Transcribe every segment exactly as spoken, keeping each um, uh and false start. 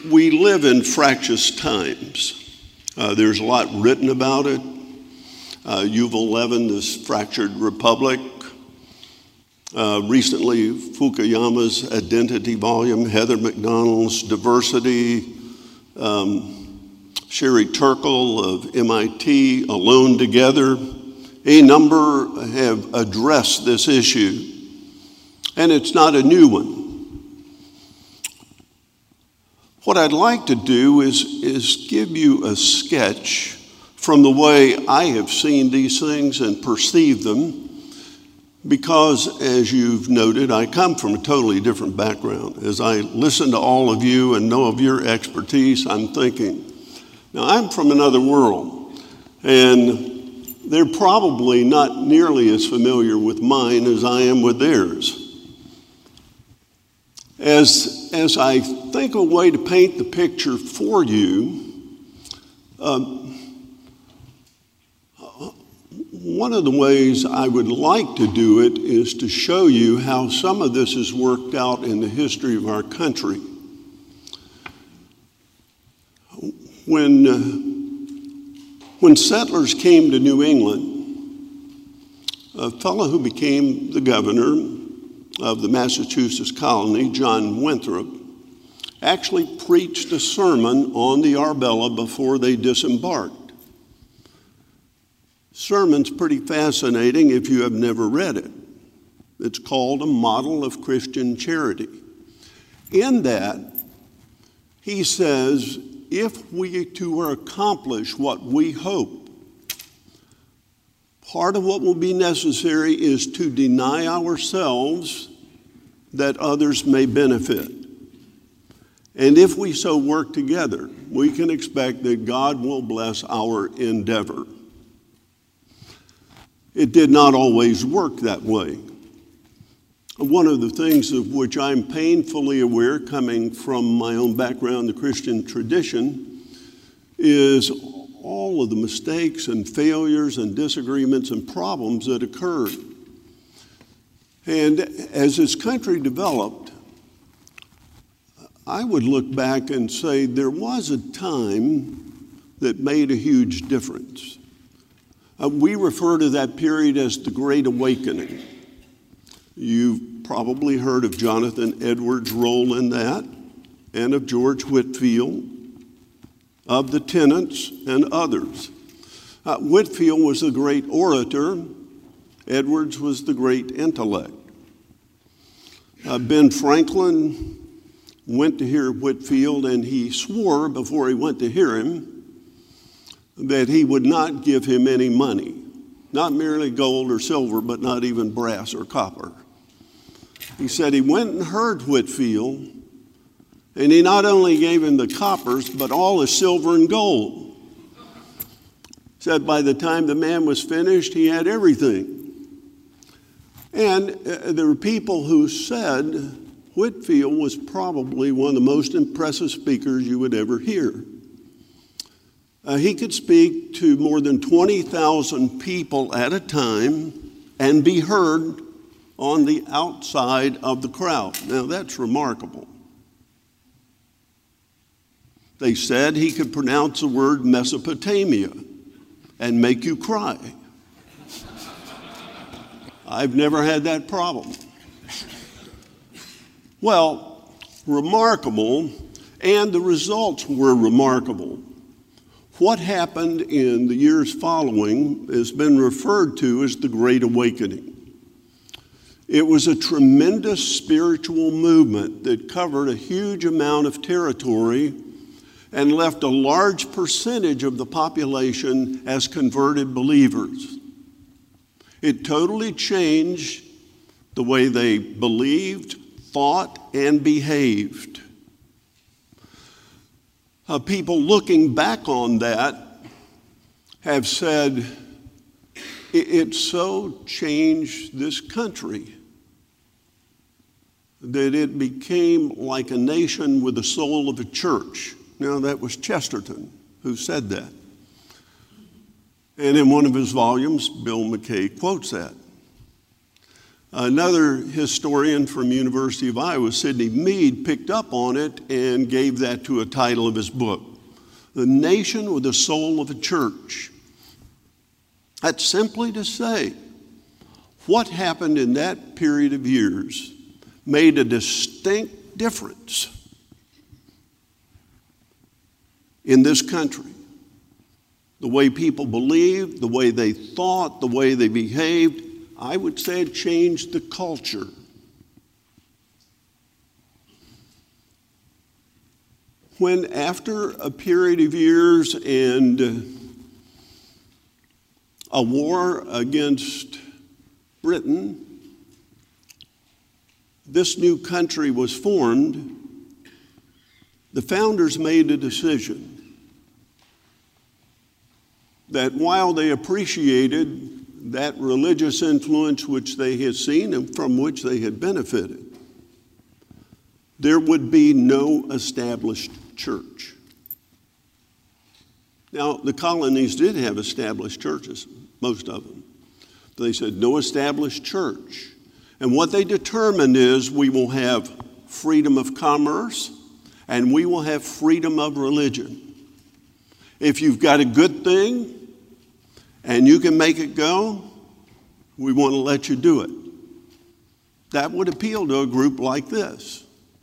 We live in fractious times. Uh, there's a lot written about it. Uh, Yuval Levin, this fractured republic. Uh, recently, Fukuyama's Identity volume, Heather McDonald's Diversity, um, Sherry Turkle of M I T, Alone Together. A number have addressed this issue, and it's not a new one. What I'd like to do is, is give you a sketch from the way I have seen these things and perceived them, because, as you've noted, I come from a totally different background. As I listen to all of you and know of your expertise, I'm thinking, now I'm from another world, and they're probably not nearly as familiar with mine as I am with theirs. As, as I think of a way to paint the picture for you, um, one of the ways I would like to do it is to show you how some of this has worked out in the history of our country. When, uh, when settlers came to New England, a fellow who became the governor of the Massachusetts colony, John Winthrop, actually preached a sermon on the Arbella before they disembarked. Sermon's pretty fascinating if you have never read it. It's called A Model of Christian Charity. In that, he says, if we to accomplish what we hope, part of what will be necessary is to deny ourselves that others may benefit. And if we so work together, we can expect that God will bless our endeavor. It did not always work that way. One of the things of which I'm painfully aware, coming from my own background, the Christian tradition, is all of the mistakes and failures and disagreements and problems that occurred. And as this country developed, I would look back and say there was a time that made a huge difference. Uh, we refer to that period as the Great Awakening. You've probably heard of Jonathan Edwards' role in that, and of George Whitefield, of the Tennants, and others. Uh, Whitefield was a great orator. Edwards was the great intellect. Uh, Ben Franklin went to hear Whitefield, and he swore before he went to hear him that he would not give him any money, not merely gold or silver, but not even brass or copper. He said he went and heard Whitefield, and he not only gave him the coppers, but all his silver and gold. Said by the time the man was finished, he had everything. And uh, there were people who said Whitefield was probably one of the most impressive speakers you would ever hear. Uh, he could speak to more than twenty thousand people at a time and be heard on the outside of the crowd. Now, that's remarkable. They said he could pronounce the word Mesopotamia and make you cry. I've never had that problem. Well, remarkable, and the results were remarkable. What happened in the years following has been referred to as the Great Awakening. It was a tremendous spiritual movement that covered a huge amount of territory and left a large percentage of the population as converted believers. It totally changed the way they believed, thought, and behaved. Uh, people looking back on that have said, it, it so changed this country that it became like a nation with the soul of a church. Now, that was Chesterton who said that. And in one of his volumes, Bill McKay quotes that. Another historian from University of Iowa, Sidney Mead, picked up on it and gave that to a title of his book, The Nation with the Soul of a Church. That's simply to say, what happened in that period of years made a distinct difference in this country. The way people believed, the way they thought, the way they behaved, I would say it changed the culture. When after a period of years and a war against Britain, this new country was formed, the founders made a decision that while they appreciated that religious influence which they had seen and from which they had benefited, there would be no established church. Now, the colonies did have established churches, most of them. They said, no established church. And what they determined is we will have freedom of commerce and we will have freedom of religion. If you've got a good thing and you can make it go, we want to let you do it. That would appeal to a group like this.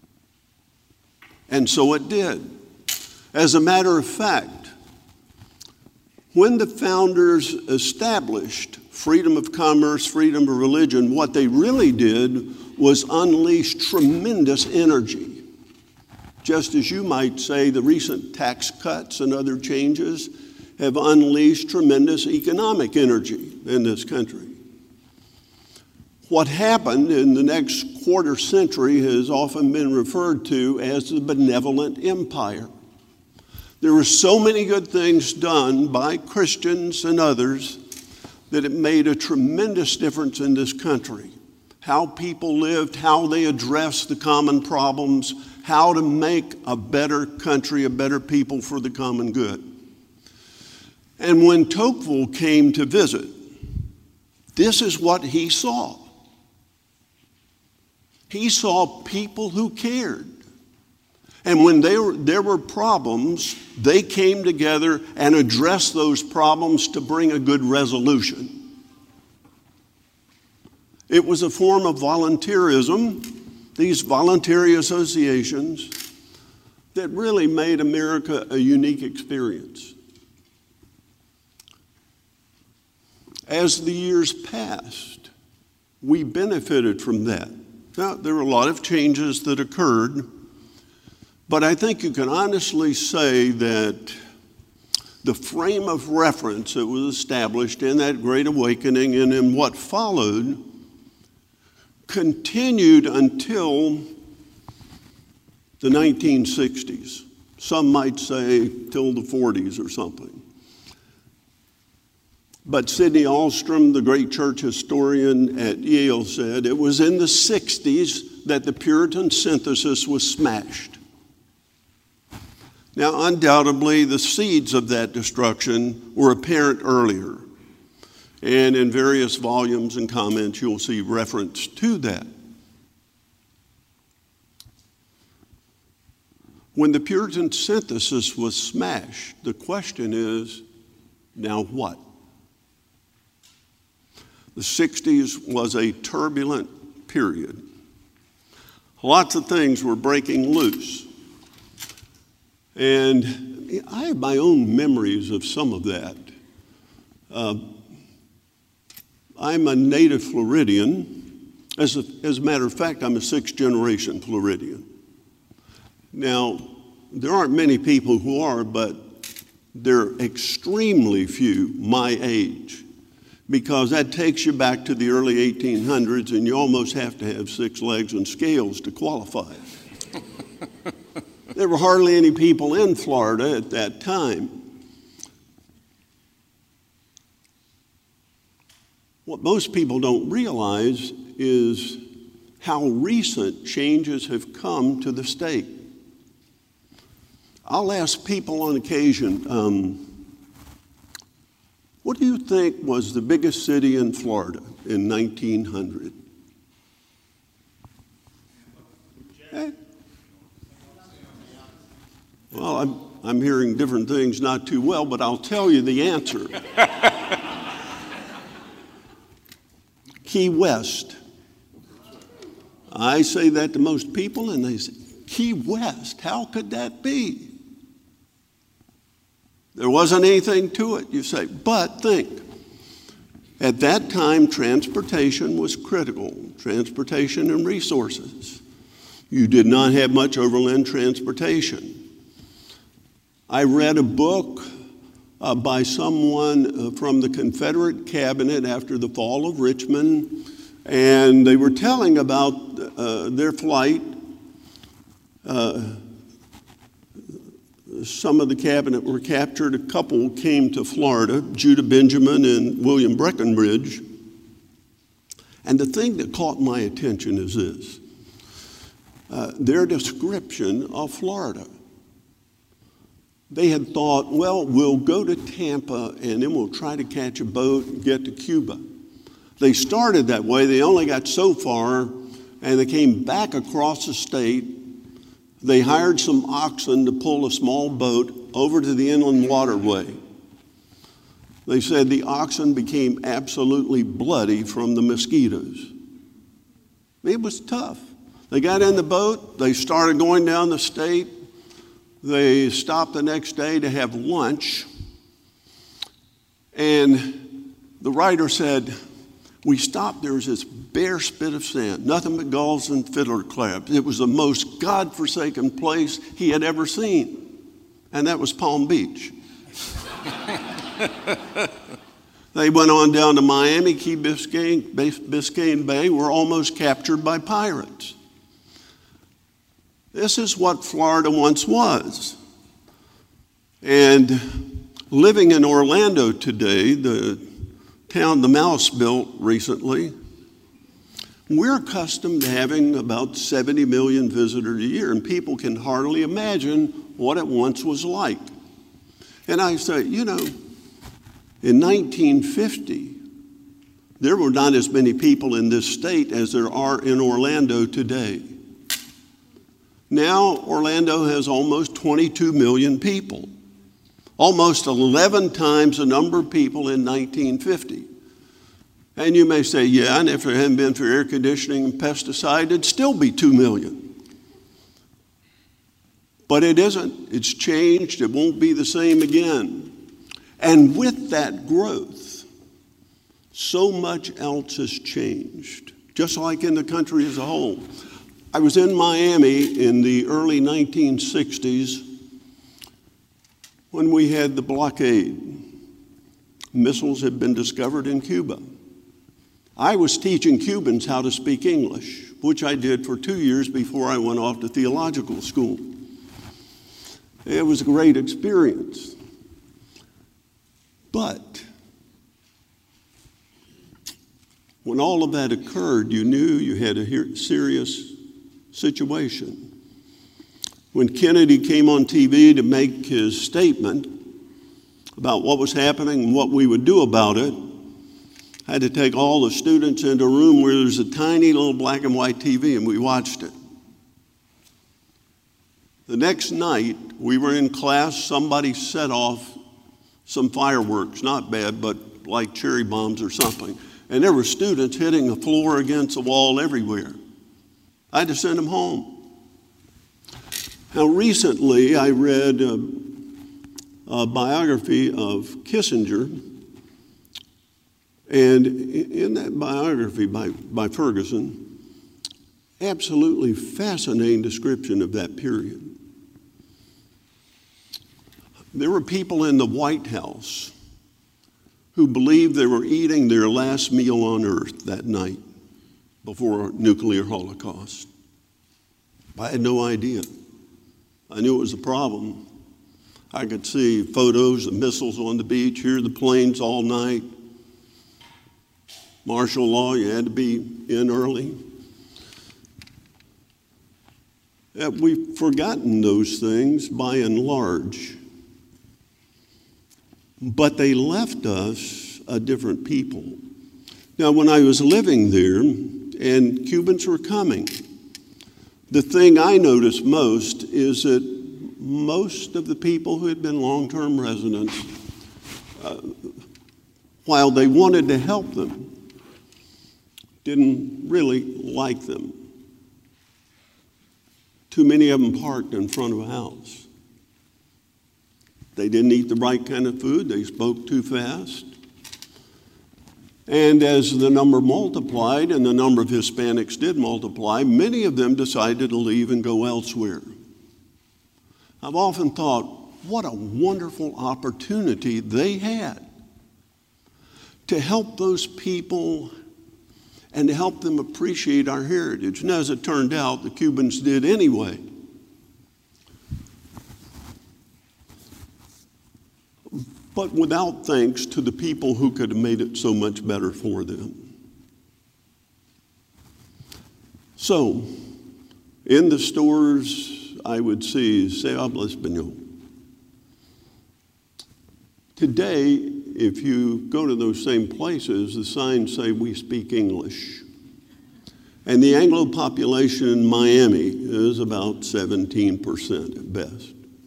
And so it did. As a matter of fact, when the founders established freedom of commerce, freedom of religion, what they really did was unleash tremendous energy. Just as you might say the recent tax cuts and other changes have unleashed tremendous economic energy in this country. What happened in the next quarter century has often been referred to as the benevolent empire. There were so many good things done by Christians and others that it made a tremendous difference in this country. How people lived, how they addressed the common problems, how to make a better country, a better people for the common good. And when Tocqueville came to visit, this is what he saw. He saw people who cared. And when they were, there were problems, they came together and addressed those problems to bring a good resolution. It was a form of volunteerism, these voluntary associations, that really made America a unique experience. As the years passed, we benefited from that. Now, there were a lot of changes that occurred, but I think you can honestly say that the frame of reference that was established in that Great Awakening and in what followed continued until the nineteen sixties. Some might say till the forties or something. But Sidney Alstrom, the great church historian at Yale, said it was in the sixties that the Puritan synthesis was smashed. Now, undoubtedly, the seeds of that destruction were apparent earlier. And in various volumes and comments, you'll see reference to that. When the Puritan synthesis was smashed, the question is, now what? The sixties was a turbulent period. Lots of things were breaking loose. And I have my own memories of some of that. Uh, I'm a native Floridian. As a, as a matter of fact, I'm a sixth generation Floridian. Now, there aren't many people who are, but there are extremely few my age, because that takes you back to the early eighteen hundreds, and you almost have to have six legs and scales to qualify. There were hardly any people in Florida at that time. What most people don't realize is how recent changes have come to the state. I'll ask people on occasion, um, what do you think was the biggest city in Florida in nineteen hundred? Well, I'm, I'm hearing different things not too well, but I'll tell you the answer. Key West. I say that to most people, and they say, Key West, how could that be? There wasn't anything to it, you say. But think, at that time, transportation was critical, transportation and resources. You did not have much overland transportation. I read a book uh, by someone uh, from the Confederate cabinet after the fall of Richmond, and they were telling about uh, their flight. Uh, some of the cabinet were captured. A couple came to Florida, Judah Benjamin and William Breckinridge. And the thing that caught my attention is this. Uh, their description of Florida. They had thought, well, we'll go to Tampa and then we'll try to catch a boat and get to Cuba. They started that way. They only got so far, and they came back across the state. They hired some oxen to pull a small boat over to the inland waterway. They said the oxen became absolutely bloody from the mosquitoes. It was tough. They got in the boat. They started going down the state. They stopped the next day to have lunch. And the writer said, we stopped, there was this bare spit of sand, nothing but gulls and fiddler crabs. It was the most God-forsaken place he had ever seen. And that was Palm Beach. They went on down to Miami, Key Biscayne, Biscayne Bay, were almost captured by pirates. This is what Florida once was. And living in Orlando today, the town the mouse built recently, we're accustomed to having about seventy million visitors a year, and people can hardly imagine what it once was like. And I say, you know, in nineteen fifty, there were not as many people in this state as there are in Orlando today. Now, Orlando has almost twenty-two million people, almost eleven times the number of people in nineteen fifty. And you may say, yeah, and if it hadn't been for air conditioning and pesticide, it'd still be two million. But it isn't. It's changed. It won't be the same again. And with that growth, so much else has changed, just like in the country as a whole. I was in Miami in the early nineteen sixties when we had the blockade. Missiles had been discovered in Cuba. I was teaching Cubans how to speak English, which I did for two years before I went off to theological school. It was a great experience. But when all of that occurred, you knew you had a serious situation. When Kennedy came on T V to make his statement about what was happening and what we would do about it, I had to take all the students into a room where there's a tiny little black and white T V, and we watched it. The next night, we were in class, somebody set off some fireworks, not bad, but like cherry bombs or something. And there were students hitting the floor against the wall everywhere. I had to send them home. Now, recently, I read a, a biography of Kissinger, and in that biography by, by Ferguson, absolutely fascinating description of that period. There were people in the White House who believed they were eating their last meal on earth that night before a nuclear holocaust. I had no idea. I knew it was a problem. I could see photos of missiles on the beach, hear the planes all night. Martial law, you had to be in early. Uh, we've forgotten those things by and large. But they left us a different people. Now, when I was living there and Cubans were coming, the thing I noticed most is that most of the people who had been long-term residents, uh, while they wanted to help them, didn't really like them. Too many of them parked in front of a house. They didn't eat the right kind of food. They spoke too fast. And as the number multiplied, and the number of Hispanics did multiply, many of them decided to leave and go elsewhere. I've often thought, what a wonderful opportunity they had to help those people and to help them appreciate our heritage. And as it turned out, the Cubans did anyway. But without thanks to the people who could have made it so much better for them. So, in the stores, I would see, "Se habla español." Today, if you go to those same places, the signs say, "We speak English." And the Anglo population in Miami is about seventeen percent at best.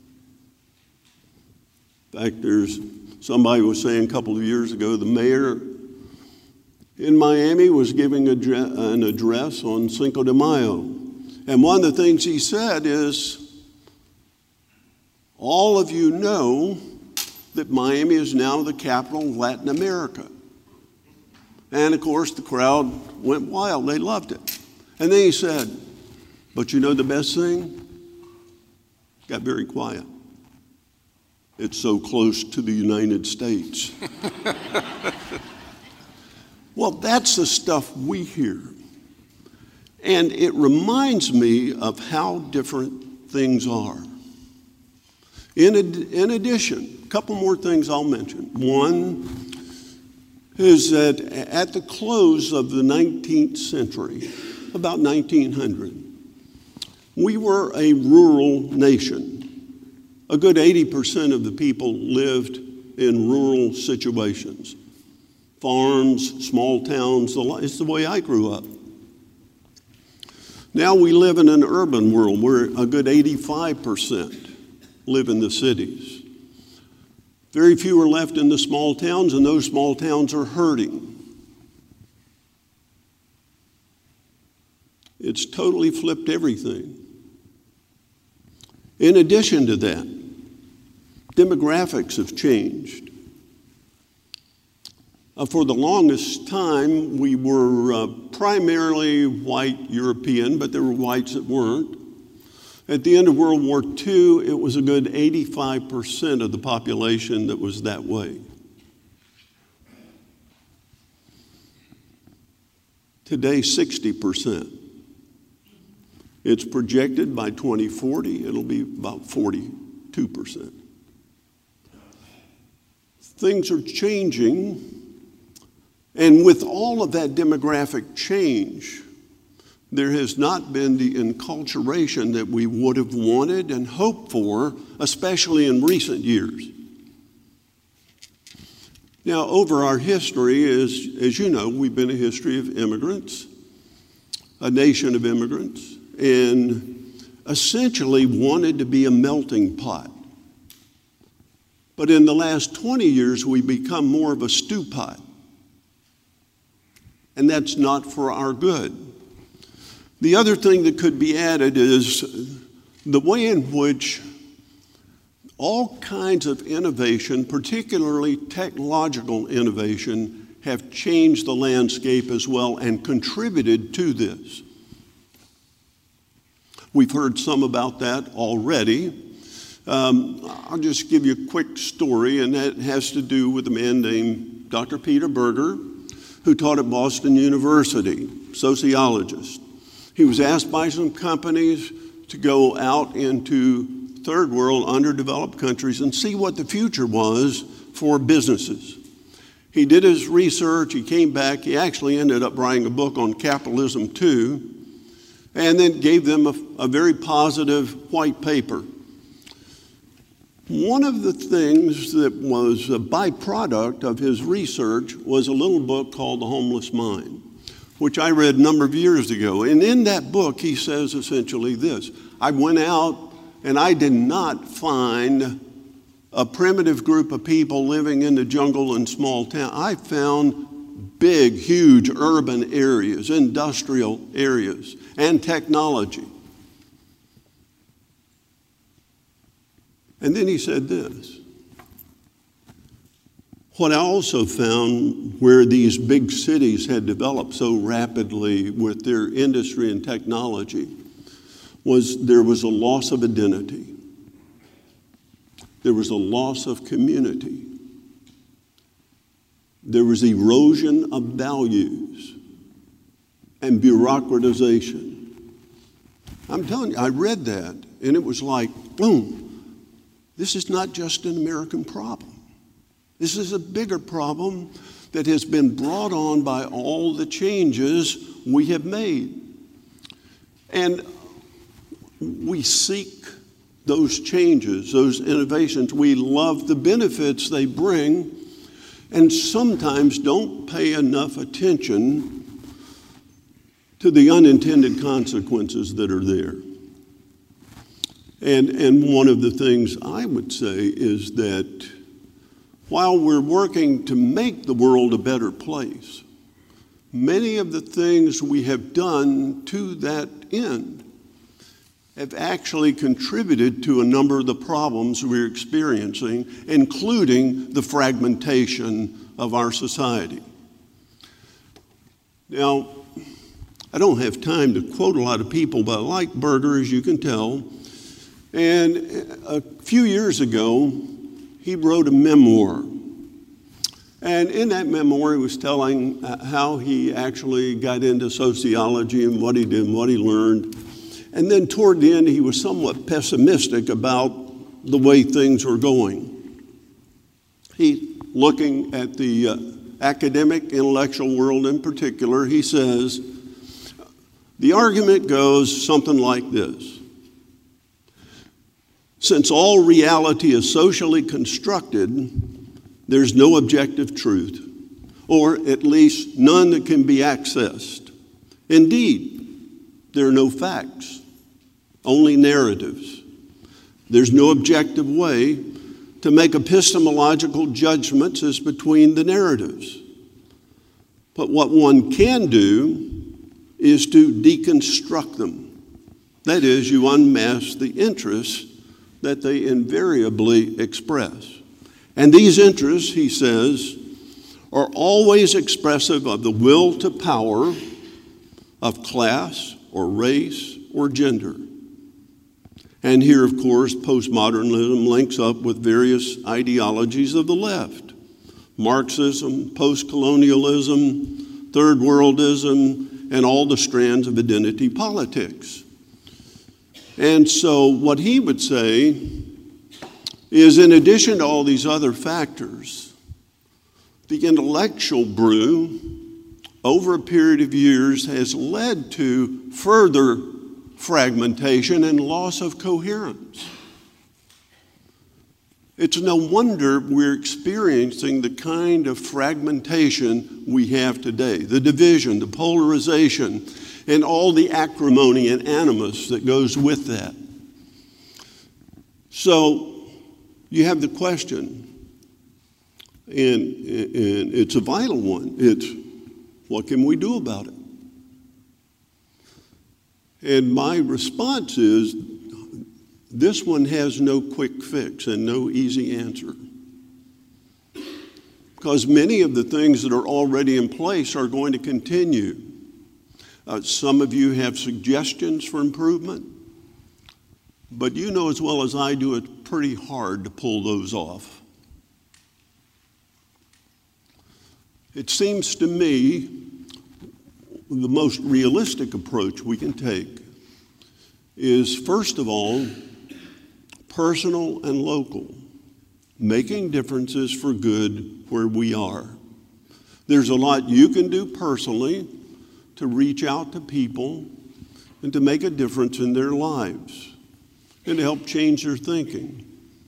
In fact, there's somebody was saying a couple of years ago, the mayor in Miami was giving an address on Cinco de Mayo. And one of the things he said is, all of you know that Miami is now the capital of Latin America. And of course, the crowd went wild. They loved it. And then he said, but you know the best thing? Got very quiet. It's so close to the United States. Well, that's the stuff we hear. And it reminds me of how different things are. In, ad- in addition, a couple more things I'll mention. One is that at the close of the nineteenth century, about nineteen hundred, we were a rural nation. A good eighty percent of the people lived in rural situations. Farms, small towns, it's the way I grew up. Now we live in an urban world where a good eighty-five percent live in the cities. Very few are left in the small towns, and those small towns are hurting. It's totally flipped everything. In addition to that, demographics have changed. Uh, for the longest time, we were uh, primarily white European, but there were whites that weren't. At the end of World War Two, it was a good eighty-five percent of the population that was that way. Today, sixty percent. It's projected by twenty forty, it'll be about forty-two percent. Things are changing, and with all of that demographic change, there has not been the enculturation that we would have wanted and hoped for, especially in recent years. Now, over our history, as, as you know, we've been a history of immigrants, a nation of immigrants, and essentially wanted to be a melting pot. But in the last twenty years, we've become more of a stew pot. And that's not for our good. The other thing that could be added is the way in which all kinds of innovation, particularly technological innovation, have changed the landscape as well and contributed to this. We've heard some about that already. Um, I'll just give you a quick story, and that has to do with a man named Doctor Peter Berger, who taught at Boston University, sociologist. He was asked by some companies to go out into third world, underdeveloped countries and see what the future was for businesses. He did his research, he came back, he actually ended up writing a book on capitalism too, and then gave them a, a very positive white paper. One of the things that was a byproduct of his research was a little book called The Homeless Mind, which I read a number of years ago. And in that book, he says essentially this: I went out And I did not find a primitive group of people living in the jungle in small towns. I found big, huge urban areas, industrial areas, and technology. And then he said this. What I also found where these big cities had developed so rapidly with their industry and technology was there was a loss of identity. There was a loss of community. There was erosion of values and bureaucratization. I'm telling you, I read that, and it was like, boom, this is not just an American problem. This is a bigger problem that has been brought on by all the changes we have made. And we seek those changes, those innovations. We love the benefits they bring, and sometimes don't pay enough attention to the unintended consequences that are there. And, and one of the things I would say is that while we're working to make the world a better place, many of the things we have done to that end have actually contributed to a number of the problems we're experiencing, including the fragmentation of our society. Now, I don't have time to quote a lot of people, but I like Berger, as you can tell. And a few years ago, he wrote a memoir. And in that memoir, he was telling how he actually got into sociology and what he did and what he learned. And then toward the end, he was somewhat pessimistic about the way things were going. He, looking at the uh, academic, intellectual world in particular, he says, the argument goes something like this. Since all reality is socially constructed, there's no objective truth, or at least none that can be accessed. Indeed, there are no facts, only narratives. There's no objective way to make epistemological judgments as between the narratives. But what one can do is to deconstruct them. That is, you unmask the interests that they invariably express. And these interests, he says, are always expressive of the will to power of class or race or gender. And here, of course, postmodernism links up with various ideologies of the left. Marxism, post-colonialism, third worldism, and all the strands of identity politics. And so what he would say is, in addition to all these other factors, the intellectual brew over a period of years has led to further fragmentation and loss of coherence. It's no wonder we're experiencing the kind of fragmentation we have today, the division, the polarization, and all the acrimony and animus that goes with that. So you have the question, and, and it's a vital one. It's, what can we do about it? And my response is, this one has no quick fix and no easy answer. Because many of the things that are already in place are going to continue. Uh, some of you have suggestions for improvement, but you know as well as I do, it's pretty hard to pull those off. It seems to me the most realistic approach we can take is, first of all, personal and local, making differences for good where we are. There's a lot you can do personally to reach out to people and to make a difference in their lives and to help change their thinking.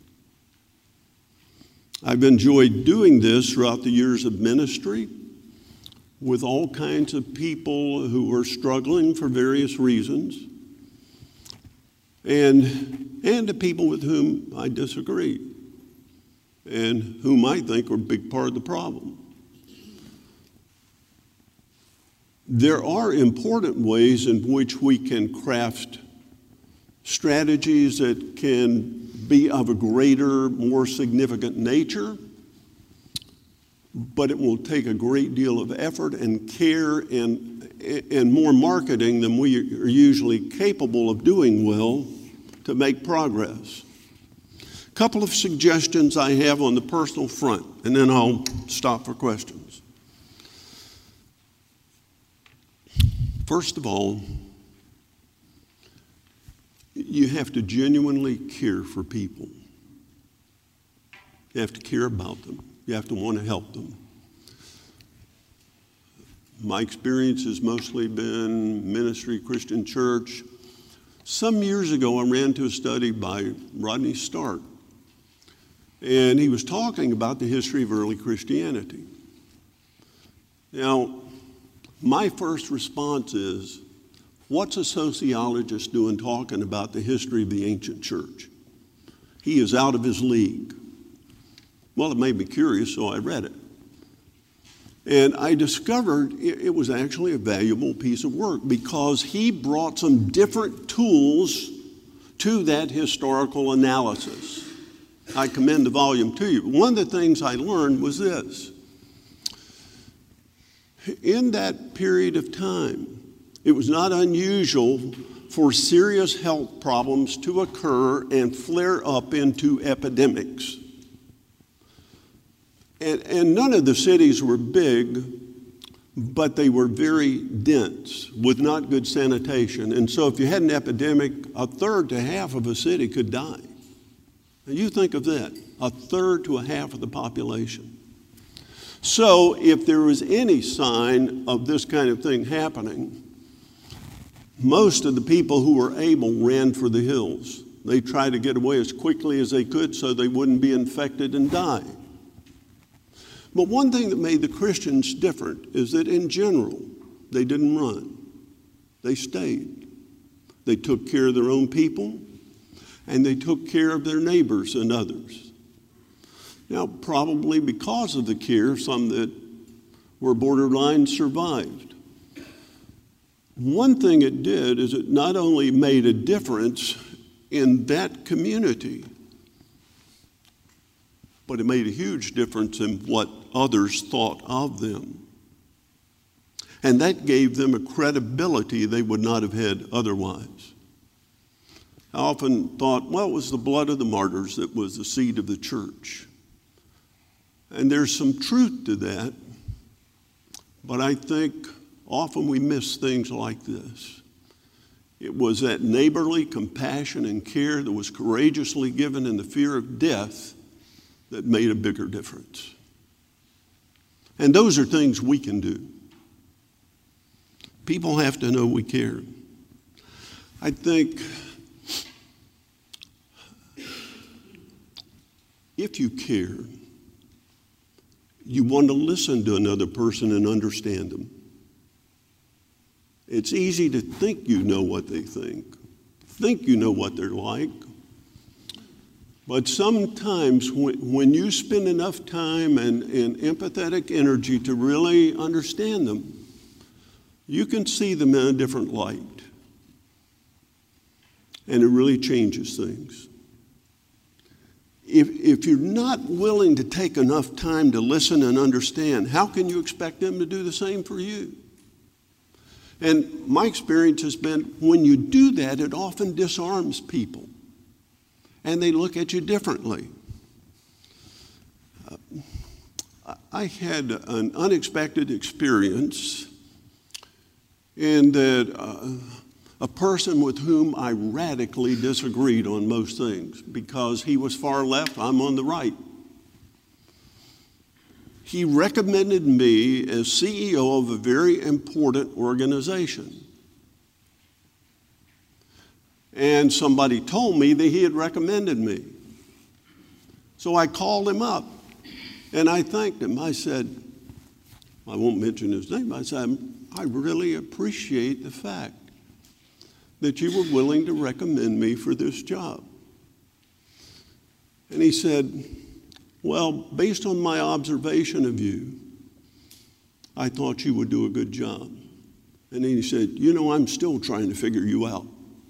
I've enjoyed doing this throughout the years of ministry with all kinds of people who are struggling for various reasons. and, and to people with whom I disagree and whom I think are a big part of the problem. There are important ways in which we can craft strategies that can be of a greater, more significant nature, but it will take a great deal of effort and care and, and more marketing than we are usually capable of doing well to make progress. A couple of suggestions I have on the personal front, and then I'll stop for questions. First of all, you have to genuinely care for people. You have to care about them. You have to want to help them. My experience has mostly been ministry, Christian church. Some years ago, I ran to a study by Rodney Stark, and he was talking about the history of early Christianity. Now, my first response is, what's a sociologist doing talking about the history of the ancient church? He is out of his league. Well, it made me curious, so I read it. And I discovered it was actually a valuable piece of work because he brought some different tools to that historical analysis. I commend the volume to you. One of the things I learned was this. In that period of time, it was not unusual for serious health problems to occur and flare up into epidemics. And, and none of the cities were big, but they were very dense with not good sanitation. And so if you had an epidemic, a third to half of a city could die. Now you think of that, a third to a half of the population. So if there was any sign of this kind of thing happening, most of the people who were able ran for the hills. They tried to get away as quickly as they could so they wouldn't be infected and die. But one thing that made the Christians different is that in general, they didn't run. They stayed. They took care of their own people, and they took care of their neighbors and others. Now, probably because of the care, some that were borderline survived. One thing it did is it not only made a difference in that community, but it made a huge difference in what others thought of them. And that gave them a credibility they would not have had otherwise. I often thought, well, it was the blood of the martyrs that was the seed of the church. And there's some truth to that, but I think often we miss things like this. It was that neighborly compassion and care that was courageously given in the fear of death that made a bigger difference. And those are things we can do. People have to know we care. I think if you care, you want to listen to another person and understand them. It's easy to think you know what they think, think you know what they're like. But sometimes when, when you spend enough time and, and empathetic energy to really understand them, you can see them in a different light. And it really changes things. If, if you're not willing to take enough time to listen and understand, how can you expect them to do the same for you? And my experience has been when you do that, it often disarms people. And they look at you differently. Uh, I had an unexpected experience in that uh, a person with whom I radically disagreed on most things because he was far left, I'm on the right. He recommended me as C E O of a very important organization. And somebody told me that he had recommended me. So I called him up and I thanked him. I said, I won't mention his name, I said, I really appreciate the fact that you were willing to recommend me for this job? And he said, well, based on my observation of you, I thought you would do a good job. And then he said, you know, I'm still trying to figure you out.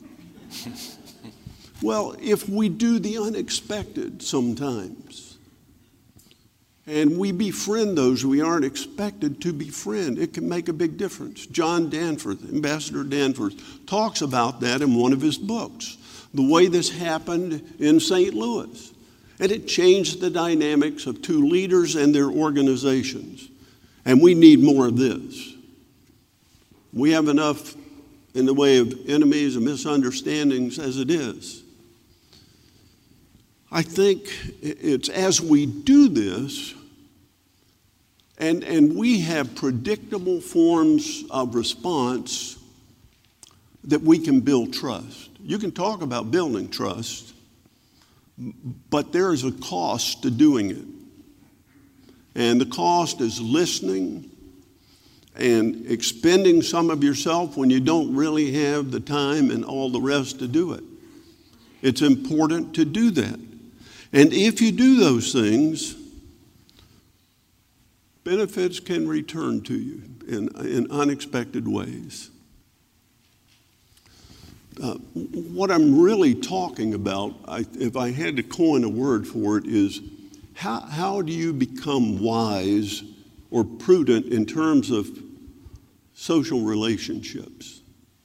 Well, if we do the unexpected sometimes, and we befriend those we aren't expected to befriend, it can make a big difference. John Danforth, Ambassador Danforth, talks about that in one of his books, the way this happened in Saint Louis. And it changed the dynamics of two leaders and their organizations. And we need more of this. We have enough in the way of enemies and misunderstandings as it is. I think it's as we do this, and, and we have predictable forms of response, that we can build trust. You can talk about building trust, but there is a cost to doing it. And the cost is listening and expending some of yourself when you don't really have the time and all the rest to do it. It's important to do that. And if you do those things, benefits can return to you in, in unexpected ways. Uh, what I'm really talking about, I, if I had to coin a word for it, is how, how do you become wise or prudent in terms of social relationships?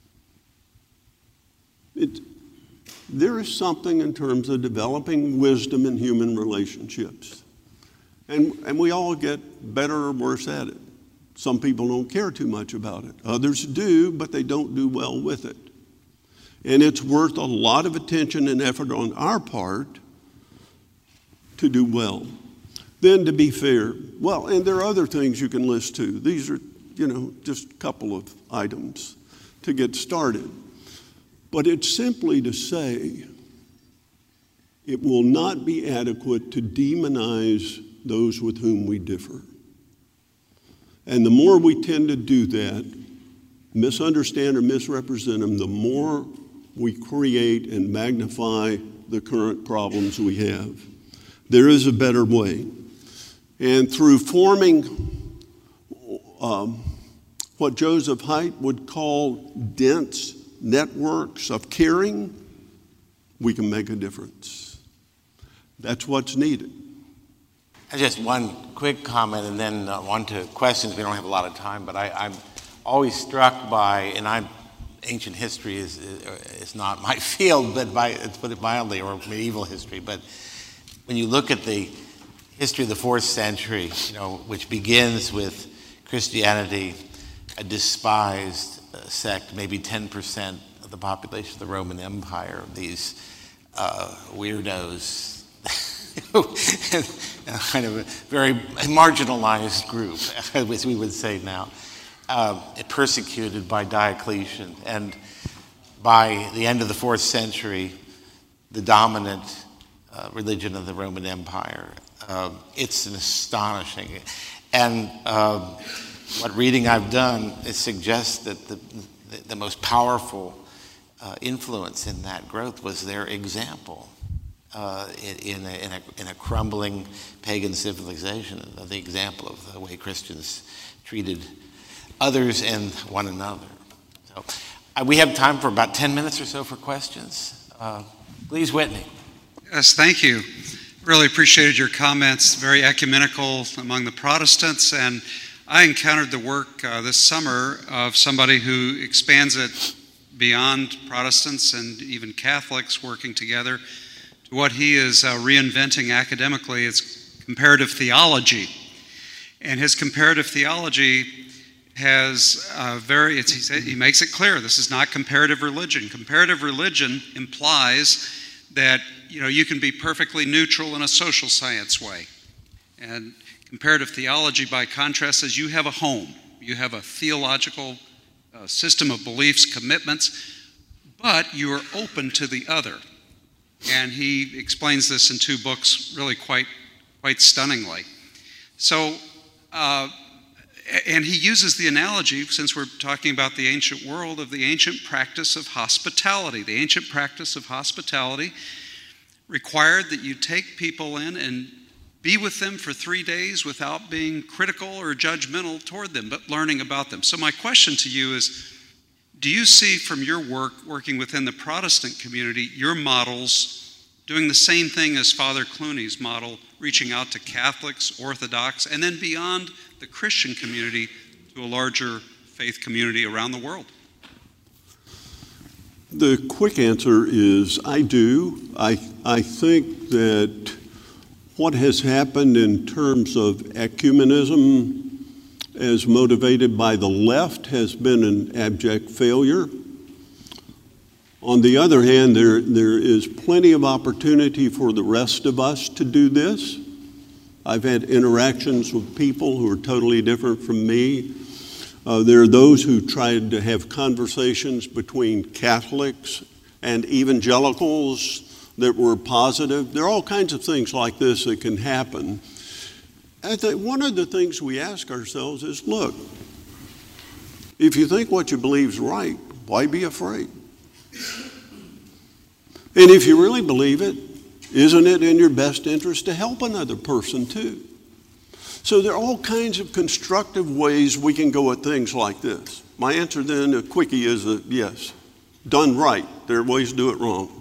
It, there is something in terms of developing wisdom in human relationships. And, and we all get better or worse at it. Some people don't care too much about it. Others do, but they don't do well with it. And it's worth a lot of attention and effort on our part to do well. Then to be fair, well, and there are other things you can list too. These are, you know, just a couple of items to get started. But it's simply to say it will not be adequate to demonize those with whom we differ. And the more we tend to do that, misunderstand or misrepresent them, the more we create and magnify the current problems we have. There is a better way. And through forming um, what Joseph Haidt would call dense networks of caring, we can make a difference. That's what's needed. Just one quick comment and then uh, on to questions. We don't have a lot of time, but I, I'm always struck by, and I'm, ancient history is, is not my field, but by, let's put it mildly, or medieval history. But when you look at the history of the fourth century, you know, which begins with Christianity, a despised uh, sect, maybe ten percent of the population of the Roman Empire, these uh, weirdos, kind of a very marginalized group, as we would say now, uh, persecuted by Diocletian. And by the end of the fourth century, the dominant uh, religion of the Roman Empire. Uh, it's an astonishing, and uh, what reading I've done, it suggests that the, the, the most powerful uh, influence in that growth was their example. Uh, in, a, in, a, in a crumbling pagan civilization, the example of the way Christians treated others and one another. So uh, we have time for about ten minutes or so for questions. Uh, please, Whitney. Yes, thank you. Really appreciated your comments, very ecumenical among the Protestants, and I encountered the work uh, this summer of somebody who expands it beyond Protestants and even Catholics working together. What he is uh, reinventing academically is comparative theology. And his comparative theology has uh, very, it's, he, he makes it clear, this is not comparative religion. Comparative religion implies that, you know, you can be perfectly neutral in a social science way. And comparative theology, by contrast, says you have a home. You have a theological uh, system of beliefs, commitments, but you are open to the other. And he explains this in two books really quite, quite stunningly. So uh, And he uses the analogy, since we're talking about the ancient world, of the ancient practice of hospitality. The ancient practice of hospitality required that you take people in and be with them for three days without being critical or judgmental toward them, but learning about them. So my question to you is, do you see from your work, working within the Protestant community, your models doing the same thing as Father Clooney's model, reaching out to Catholics, Orthodox, and then beyond the Christian community to a larger faith community around the world? The quick answer is I do. I, I think that what has happened in terms of ecumenism as motivated by the left has been an abject failure. On the other hand, there, there is plenty of opportunity for the rest of us to do this. I've had interactions with people who are totally different from me. Uh, there are those who tried to have conversations between Catholics and evangelicals that were positive. There are all kinds of things like this that can happen. I think one of the things we ask ourselves is, look, if you think what you believe is right, why be afraid? And if you really believe it, isn't it in your best interest to help another person too? So there are all kinds of constructive ways we can go at things like this. My answer then, a quickie, is that yes, done right. There are ways to do it wrong.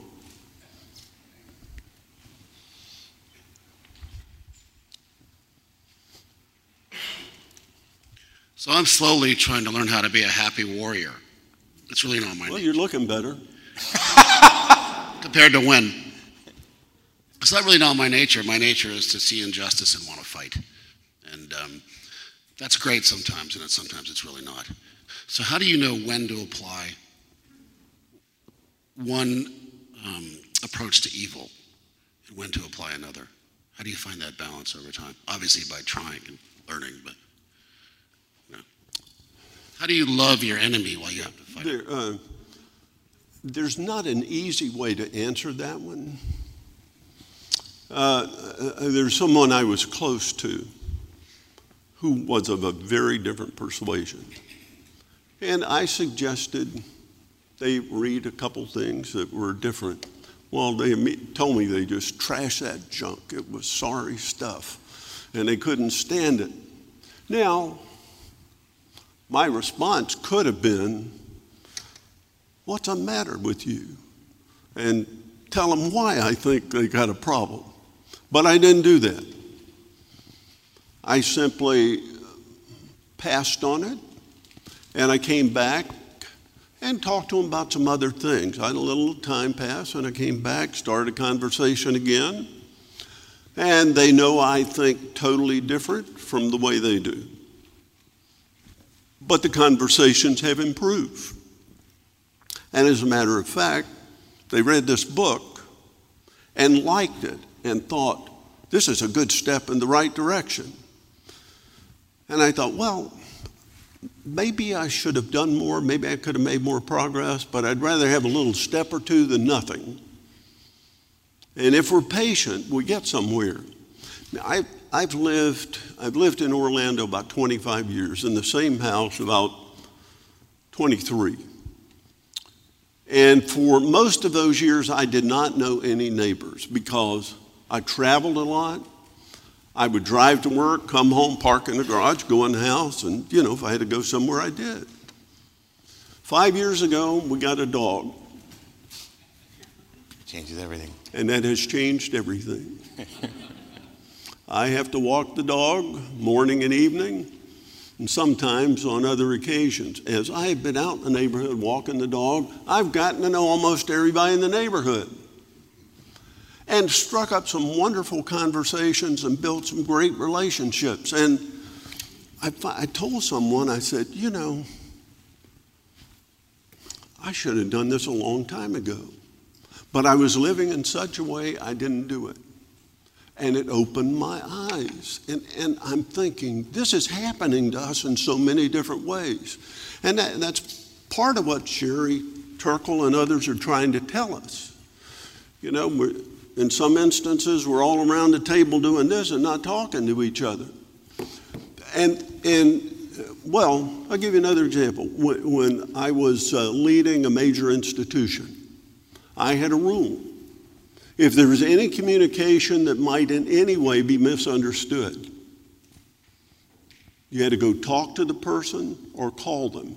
So I'm slowly trying to learn how to be a happy warrior. It's really not my Well, nature. you're looking better. Compared to when? It's not really not my nature. My nature is to see injustice and want to fight. And um, that's great sometimes, and it's, sometimes it's really not. So how do you know when to apply one um, approach to evil and when to apply another? How do you find that balance over time? Obviously by trying and learning, but you know. How do you love your enemy while you have to fight? There, uh, there's not an easy way to answer that one. Uh, uh, there's someone I was close to who was of a very different persuasion. And I suggested they read a couple things that were different. Well, they told me they just trashed that junk. It was sorry stuff, and they couldn't stand it. Now, my response could have been, what's the matter with you? And tell them why I think they got a problem. But I didn't do that. I simply passed on it, and I came back and talked to them about some other things. I had a little time pass, and I came back, started a conversation again, and they know I think totally different from the way they do. But the conversations have improved. And as a matter of fact, they read this book and liked it and thought, this is a good step in the right direction. And I thought, well, maybe I should have done more, maybe I could have made more progress, but I'd rather have a little step or two than nothing. And if we're patient, we get somewhere. Now, I've, I've lived, I've lived in Orlando about twenty-five years, in the same house about twenty-three. And for most of those years, I did not know any neighbors because I traveled a lot. I would drive to work, come home, park in the garage, go in the house, and, you know, if I had to go somewhere, I did. Five years ago, we got a dog. Changes everything. And that has changed everything. I have to walk the dog morning and evening, and sometimes on other occasions. As I have been out in the neighborhood walking the dog, I've gotten to know almost everybody in the neighborhood and struck up some wonderful conversations and built some great relationships. And I, I told someone, I said, you know, I should have done this a long time ago. But I was living in such a way I didn't do it. And it opened my eyes. And, and I'm thinking, this is happening to us in so many different ways. And that, that's part of what Sherry Turkle and others are trying to tell us. You know, we're, in some instances, we're all around the table doing this and not talking to each other. And, and well, I'll give you another example. When, when I was uh, leading a major institution, I had a rule. If there was any communication that might in any way be misunderstood, you had to go talk to the person or call them.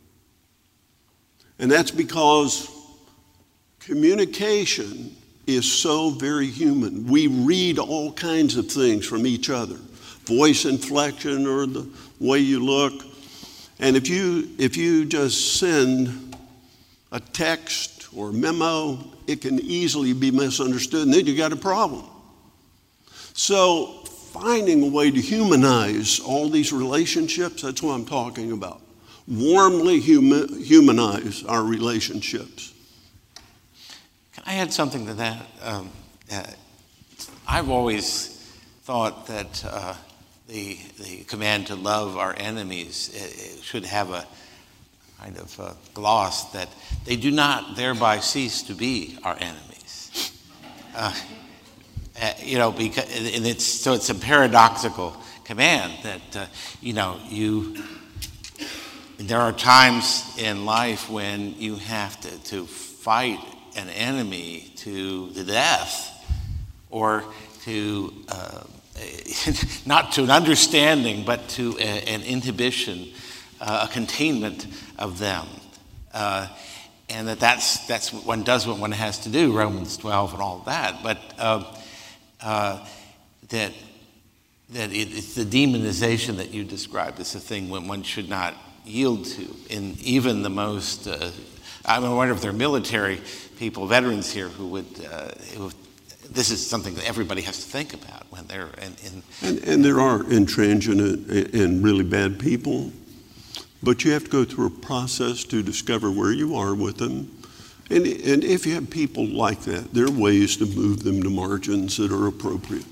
And that's because communication is so very human. We read all kinds of things from each other. Voice inflection or the way you look. And if you if you just send a text or memo, it can easily be misunderstood, and then you got a problem. So finding a way to humanize all these relationships, that's what I'm talking about. Warmly huma- humanize our relationships. Can I add something to that? Um, uh, I've always thought that uh, the, the command to love our enemies uh, should have a kind of uh, gloss that they do not thereby cease to be our enemies. Uh, uh, you know, because and it's so it's a paradoxical command that uh, you know you. There are times in life when you have to, to fight an enemy to the death, or to uh, not to an understanding, but to a, an inhibition, uh, a containment of them, uh, and that that's that's what one does what one has to do. Romans twelve and all that, but uh, uh, that that it, it's the demonization that you described as a thing when one should not yield to in even the most. Uh, I wonder if there are military people, veterans here, who would. Uh, who, this is something that everybody has to think about when they're in. in and, and there are intransigent and really bad people, but you have to go through a process to discover where you are with them. And, and if you have people like that, there are ways to move them to margins that are appropriate.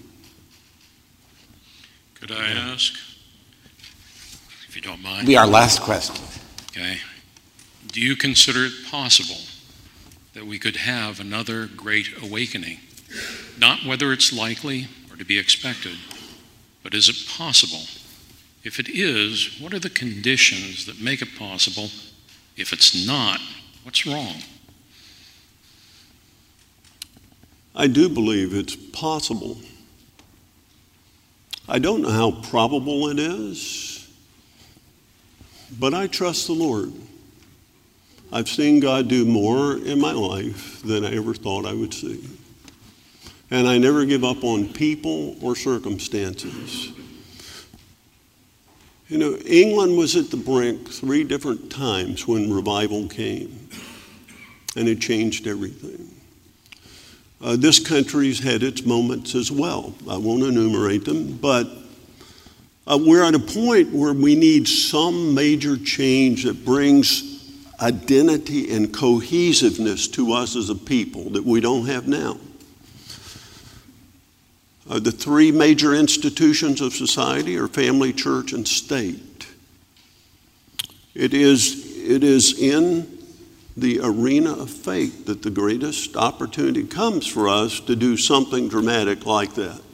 Could I ask, if you don't mind? Be our last question. Okay. Do you consider it possible that we could have another great awakening? Not whether it's likely or to be expected, but is it possible? If it is, what are the conditions that make it possible? If it's not, what's wrong? I do believe it's possible. I don't know how probable it is, but I trust the Lord. I've seen God do more in my life than I ever thought I would see. And I never give up on people or circumstances. You know, England was at the brink three different times when revival came, and it changed everything. Uh, this country's had its moments as well. I won't enumerate them, but uh, we're at a point where we need some major change that brings identity and cohesiveness to us as a people that we don't have now. Uh, the three major institutions of society are family, church, and state. It is, it is in the arena of faith that the greatest opportunity comes for us to do something dramatic like that.